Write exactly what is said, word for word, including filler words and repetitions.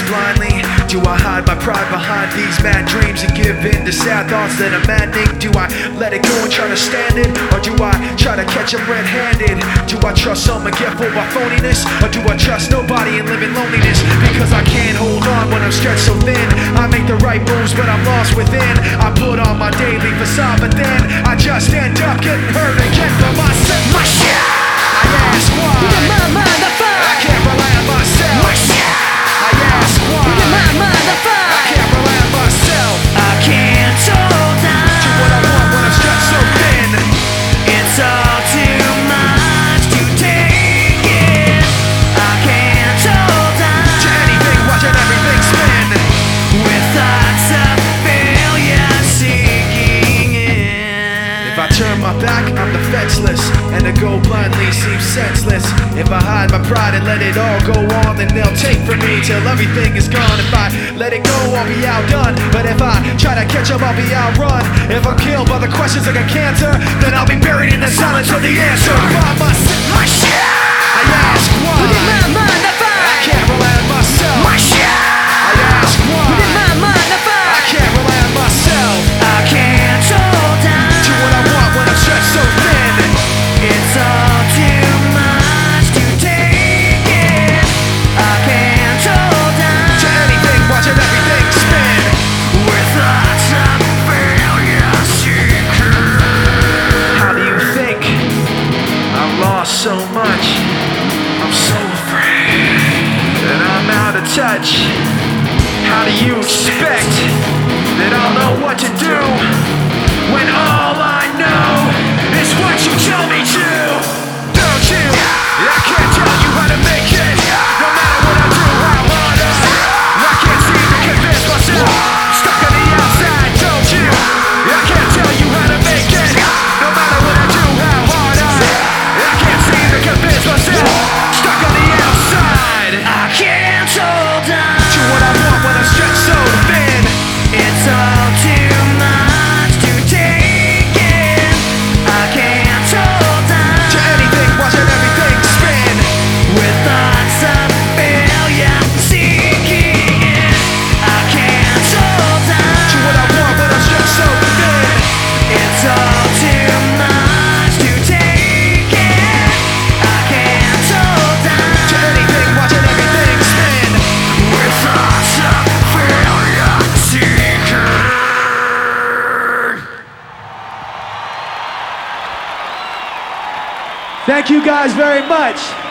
blindly? Do I hide my pride behind these mad dreams and give in to sad thoughts that are maddening? Do I let it go and try to stand it? Or do I try to catch them red-handed? Do I trust someone, get fooled by phoniness? Or do I trust nobody and live in loneliness? Because I can't hold on when I'm stretched so thin. I make the right moves but I'm lost within. I put on my daily facade but then I just end up getting hurt again for myself. My shit! I ask why. In my mind I find I can't rely on myself. My shit! I ask why. In my mind I find I can't rely on myself. I can't hold on Do what I want when I'm stretched so thin. It's all too much to take in. I can't hold on To anything, watching everything spin. with thoughts of failure sinking in. If I turn my back, I'm defenseless, and to go blindly seems senseless. If I hide my pride and let it all go on, then they'll take from me till everything is gone. If I let it go, I'll be outdone. But if I try to catch up, I'll be outrun. If I'm killed by the questions like a cancer, then I'll be buried in the silence of the answer. By myself, My shit! I ask why. In my mind I I find can't rely on myself. My shit! I ask In why. my mind I I find can't rely on myself. I can't hold on Do what I want when I'm stretched so thin. It's all too much to take in. I can't hold on To anything, watching everything spin. with thoughts of failure sinking. How do you think? I've lost so much. I'm so afraid that I'm out of touch. How do you expect that I'll know what to do when all I know is what you tell me to? Don't you? I can't tell you how to make it. No matter what I do, how hard I I can't seem to convince myself. Stuck on the outside, don't you? I can't tell you how to make it. No matter what I do, how hard I I can't seem to convince myself. Stuck on the outside. I can't hold on Do what I want when I'm stretched so thin. It's all too much to take in. I can't hold on To anything, watching everything spin. with thoughts of failure sinking in. I can't hold on Do what I want when I'm stretched so thin. It's all too much to take in. I can't hold on To anything, watching everything spin. with thoughts of failure sinking. Thank you guys very much.